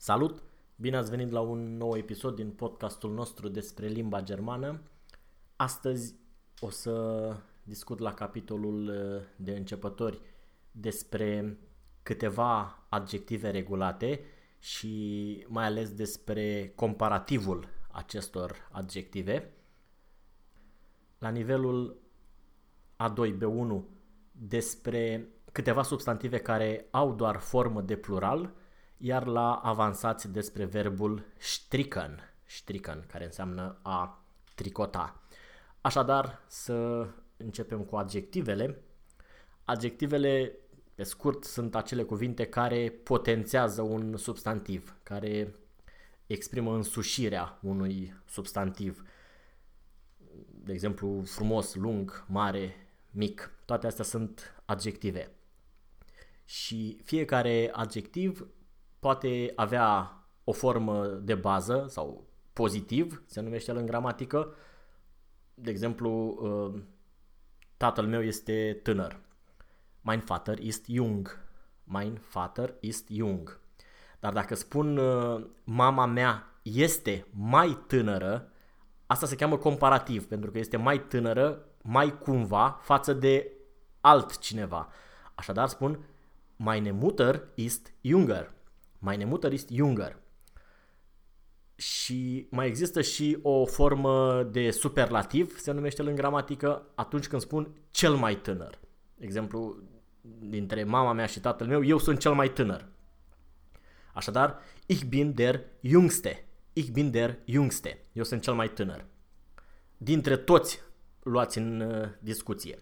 Salut! Bine ați venit la un nou episod din podcastul nostru despre limba germană. Astăzi o să discut la capitolul de începători despre câteva adjective regulate și mai ales despre comparativul acestor adjective. La nivelul A2, B1 despre câteva substantive care au doar formă de plural, iar la avansați despre verbul stricken, care înseamnă a tricota. Așadar, să începem cu adjectivele. Adjectivele, pe scurt, sunt acele cuvinte care potențează un substantiv, care exprimă însușirea unui substantiv. De exemplu, frumos, lung, mare, mic. Toate astea sunt adjective. Și fiecare adjectiv poate avea o formă de bază sau pozitiv, se numește el în gramatică. De exemplu, tatăl meu este tânăr. Mein Vater ist jung. Mein Vater ist jung. Dar dacă spun mama mea este mai tânără, asta se cheamă comparativ, pentru că este mai tânără, mai cumva, față de altcineva. Așadar spun meine Mutter ist jünger. Meine Mutter ist jünger. Și mai există și o formă de superlativ, se numește el în gramatică, atunci când spun cel mai tânăr. De exemplu, dintre mama mea și tatăl meu, eu sunt cel mai tânăr. Așadar, ich bin der Jüngste. Ich bin der Jüngste. Eu sunt cel mai tânăr. Dintre toți luați în discuție.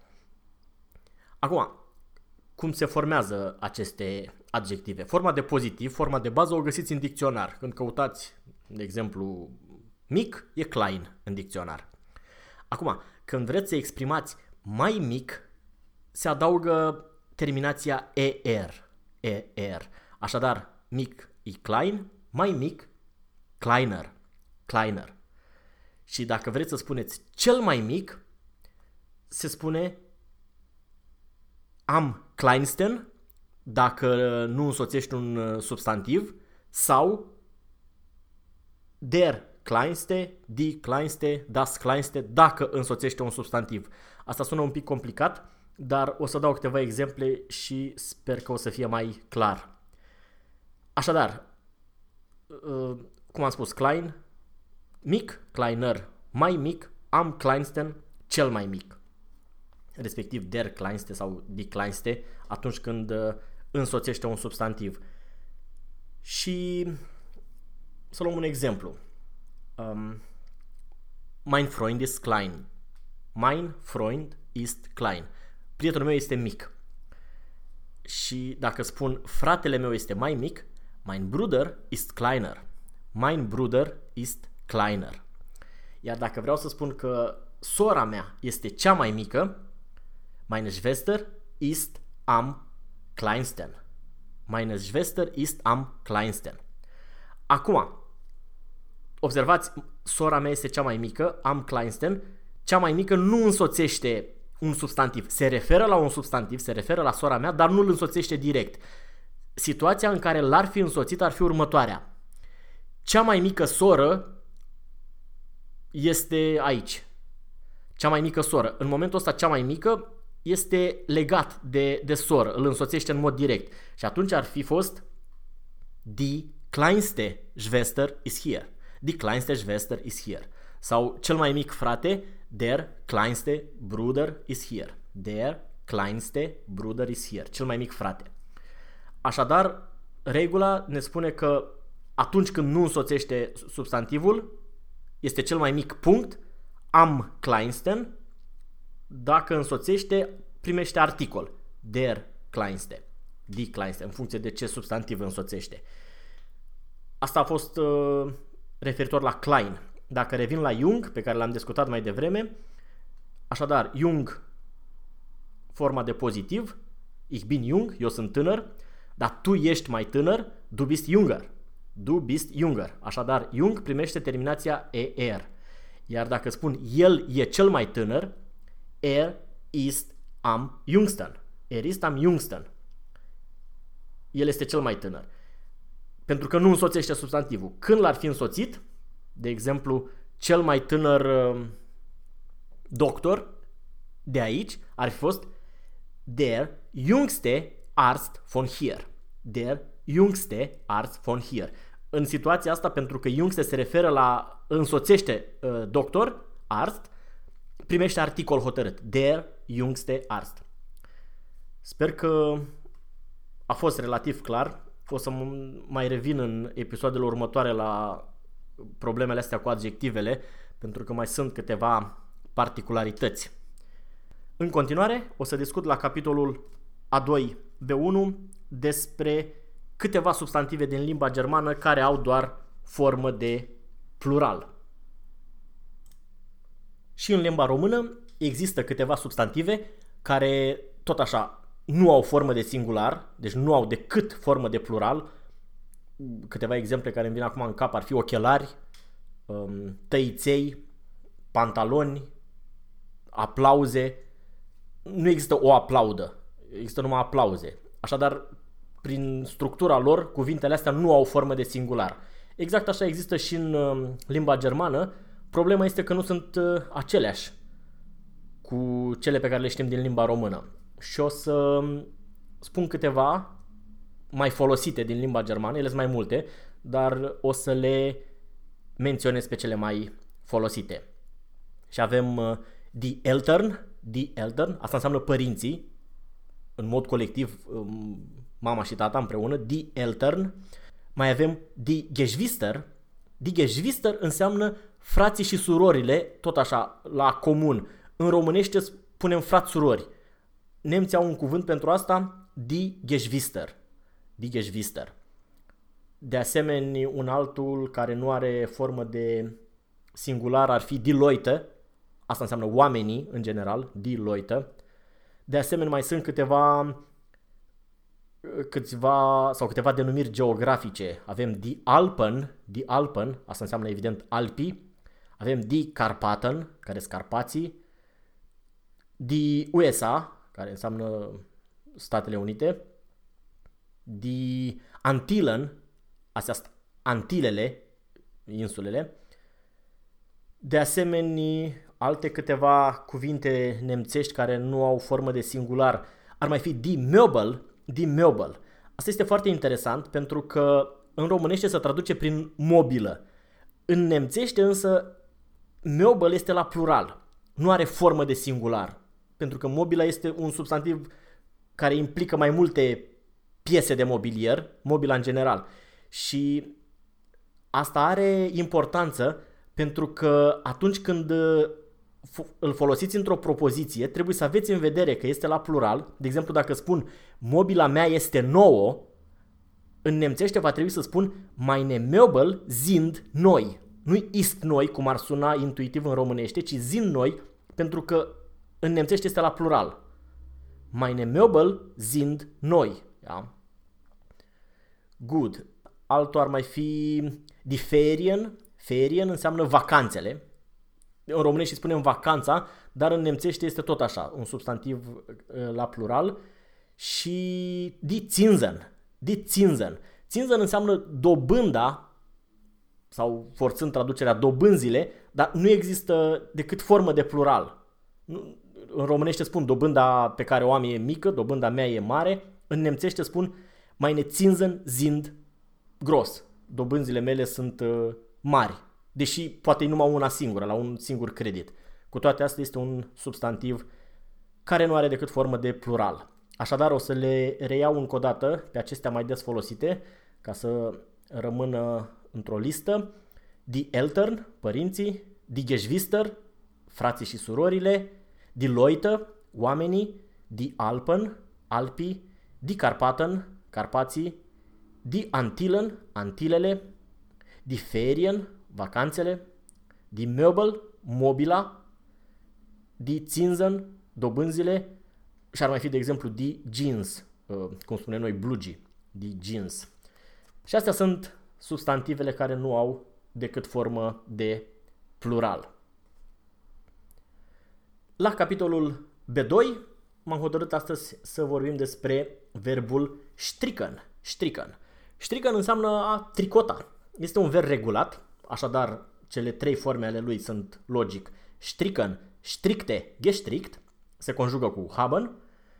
Acum, cum se formează aceste adjective? Forma de pozitiv, forma de bază o găsiți în dicționar. Când căutați, de exemplu, mic, e klein în dicționar. Acum, când vreți să exprimați mai mic, se adaugă terminația er. Er. Așadar, mic e klein, mai mic, kleiner. Kleiner. Și dacă vreți să spuneți cel mai mic, se spune am kleinsten, dacă nu însoțești un substantiv, sau der kleinste, die kleinste, das kleinste, dacă însoțește un substantiv. Asta sună un pic complicat, dar o să dau câteva exemple și sper că o să fie mai clar. Așadar, cum am spus, klein, mic, kleiner, mai mic, am kleinsten, cel mai mic. Respectiv der kleinste sau die kleinste, atunci când însoțește un substantiv. Și să luăm un exemplu. Mein Freund ist klein. Mein Freund ist klein. Prietenul meu este mic. Și dacă spun fratele meu este mai mic, mein Bruder ist kleiner. Mein Bruder ist kleiner. Iar dacă vreau să spun că sora mea este cea mai mică, meine Schwester ist am kleinsten. Meine Schwester ist am kleinsten. Acum, observați, sora mea este cea mai mică, am kleinsten. Cea mai mică nu însoțește un substantiv. Se referă la un substantiv, se referă la sora mea, dar nu îl însoțește direct. Situația în care l-ar fi însoțit ar fi următoarea. Cea mai mică soră este aici. Cea mai mică soră. În momentul ăsta, cea mai mică este legat de soră, îl însoțește în mod direct. Și atunci ar fi fost die kleinste Schwester ist hier. Die kleinste Schwester ist hier. Sau cel mai mic frate, der kleinste Bruder ist hier. Der kleinste Bruder ist hier. Cel mai mic frate. Așadar, regula ne spune că atunci când nu însoțește substantivul, este cel mai mic punct, am kleinsten. Dacă însoțește, primește articol. Der kleinste. Die kleinste, în funcție de ce substantiv însoțește. Asta a fost referitor la klein. Dacă revin la jung, pe care l-am discutat mai devreme, așadar, jung, forma de pozitiv, ich bin jung, eu sunt tânăr, dar tu ești mai tânăr, du bist jünger. Du bist jünger. Așadar, jung primește terminația er. Iar dacă spun el e cel mai tânăr, er ist am jüngsten. Er ist am jüngsten. El este cel mai tânăr. pentru că nu însoțește substantivul. Când l-ar fi însoțit, de exemplu, cel mai tânăr doctor de aici ar fi fost Der jüngste Arzt von hier. Der jüngste Arzt von hier. În situația asta, pentru că jüngste se referă la însoțește doctor, Arzt, primește articol hotărât. Der jüngste Arzt. Sper că a fost relativ clar. O să mai revin în episoadele următoare la problemele astea cu adjectivele, pentru că mai sunt câteva particularități. În continuare, o să discut la capitolul A2 B1 despre câteva substantive din limba germană care au doar formă de plural. Și în limba română există câteva substantive care tot așa nu au formă de singular, deci nu au decât formă de plural. Câteva exemple care îmi vin acum în cap ar fi ochelari, tăiței, pantaloni, aplauze. Nu există o aplaudă, există numai aplauze. Așadar, prin structura lor, cuvintele astea nu au formă de singular. Exact așa există și în limba germană. Problema este că nu sunt aceleași cu cele pe care le știm din limba română. Și o să spun câteva mai folosite din limba germană, ele sunt mai multe, dar o să le menționez pe cele mai folosite. Și avem die Eltern, asta înseamnă părinții, în mod colectiv, mama și tata împreună, die Eltern. Mai avem die Geschwister. Die Geschwister înseamnă frații și surorile, tot așa, la comun. În românește spunem frați-surori. Nemții au un cuvânt pentru asta, die Geschwister. Die Geschwister. De asemenea, un altul care nu are formă de singular ar fi die Leute. Asta înseamnă oamenii, în general, die Leute. De asemenea, mai sunt câteva denumiri geografice. Avem die Alpen, asta înseamnă evident Alpii. Avem die Karpaten, care sunt Carpații. Die USA, care înseamnă Statele Unite. Die Antillen, astea sunt Antilele, insulele. De asemenea, alte câteva cuvinte nemțești care nu au formă de singular ar mai fi die Möbel. Asta este foarte interesant pentru că în românește se traduce prin mobilă. În nemțește însă Möbel este la plural, nu are formă de singular, pentru că mobila este un substantiv care implică mai multe piese de mobilier, mobila în general. Și asta are importanță pentru că atunci când îl folosiți într-o propoziție, trebuie să aveți în vedere că este la plural. De exemplu, dacă spun mobila mea este nouă, în nemțește va trebui să spun meine Möbel sind neu. Nu ist noi, cum ar suna intuitiv în românește, ci sind noi, pentru că în nemțește este la plural. Meine Möbel sind neu. Da? Good. Altul ar mai fi die Ferien. Ferien înseamnă vacanțele. În românește spunem vacanța, dar în nemțește este tot așa, un substantiv la plural. Și die Zinsen. Zinsen înseamnă dobânda, sau forțând traducerea dobânzile, dar nu există decât formă de plural. În românește spun dobânda pe care o am e mică, dobânda mea e mare. În nemțește spun meine Zinsen sind groß. Dobânzile mele sunt mari. Deși poate e numai una singură, la un singur credit. Cu toate astea este un substantiv care nu are decât formă de plural. Așadar o să le reiau încă o dată pe acestea mai des folosite, ca să rămână într-o listă. Die Eltern, părinții. Die Geschwister, frații și surorile. Die Leute, oamenii. Die Alpen, Alpii. Die Karpaten, Carpații. Die Antillen, Antilele. Die Ferien, vacanțele. Die Möbel, mobila. Die Zinsen, dobânzile. Și ar mai fi, de exemplu, die Jeans, cum spunem noi, blugii. Die Jeans. Și astea sunt substantivele care nu au decât formă de plural. La capitolul B2 m-am hotărât astăzi să vorbim despre verbul stricken. Stricken înseamnă a tricota. Este un verb regulat, așadar cele 3 forme ale lui sunt logic. Stricken, stricte, gestrict, se conjugă cu haben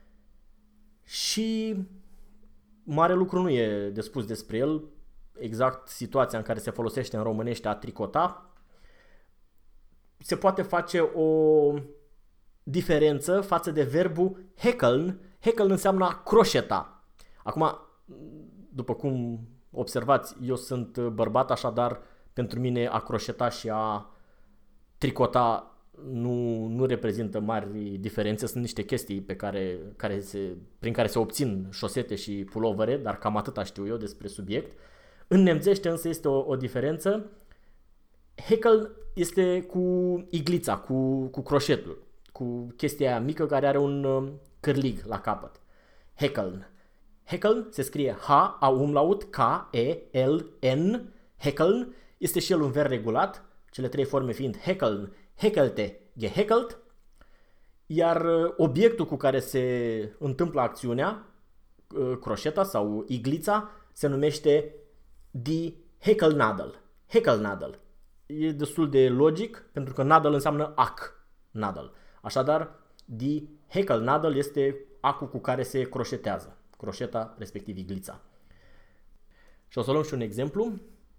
și mare lucru nu e de spus despre el, exact situația în care se folosește în românește a tricota. Se poate face o diferență față de verbul häkeln. Häkeln înseamnă a croșeta. Acum, după cum observați, eu sunt bărbat, așadar pentru mine a croșeta și a tricota nu reprezintă mari diferențe, sunt niște chestii prin care se obțin șosete și pulovere, dar cam atâta știu eu despre subiect. În nemțește însă este o diferență. Häkeln este cu iglița, cu croșetul, cu chestia aia mică care are un cârlig la capăt. Häkeln. Häkeln se scrie H-A-umlaut K-E-L-N. Häkeln este și el un verb regulat, cele 3 forme fiind häkeln, häkelte, gehäkelt, iar obiectul cu care se întâmplă acțiunea, croșeta sau iglița, se numește die Häkelnadel. Häkelnadel. E destul de logic, pentru că nadel înseamnă ac, nadel. Așadar, die Häkelnadel este acul cu care se croșetează, croșeta respectiv iglița. Și o să luăm și un exemplu.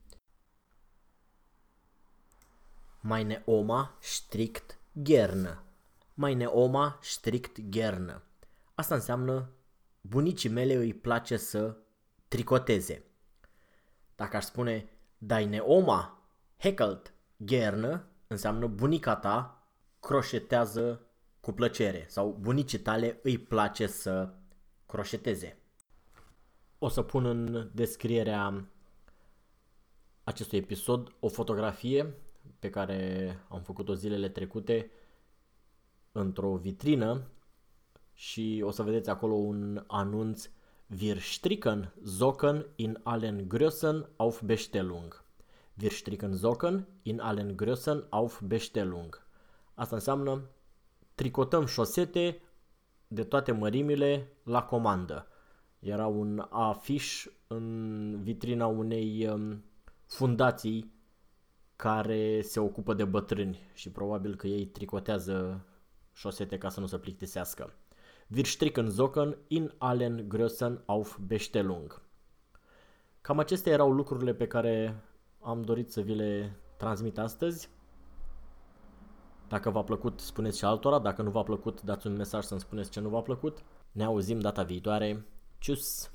Meine Oma strickt gerne. Meine Oma strickt gerne. Asta înseamnă bunicii mele îi place să tricoteze. Dacă aș spune Deine Oma häkelt gerne, înseamnă bunica ta croșetează cu plăcere sau bunicii tale îi place să croșeteze. O să pun în descrierea acestui episod o fotografie pe care am făcut-o zilele trecute într-o vitrină și o să vedeți acolo un anunț: Wir stricken Socken in allen Größen auf Bestellung. Wir stricken Socken in allen Größen auf Bestellung. Asta înseamnă tricotăm șosete de toate mărimile la comandă. Era un afiș în vitrina unei fundații care se ocupă de bătrâni și probabil că ei tricotează șosete ca să nu se plictisească. Wir stricken Socken in allen Größen auf Bestellung. Cam acestea erau lucrurile pe care am dorit să vi le transmit astăzi. Dacă v-a plăcut, spuneți și altora. Dacă nu v-a plăcut, dați un mesaj să-mi spuneți ce nu v-a plăcut. Ne auzim data viitoare. Tschüss!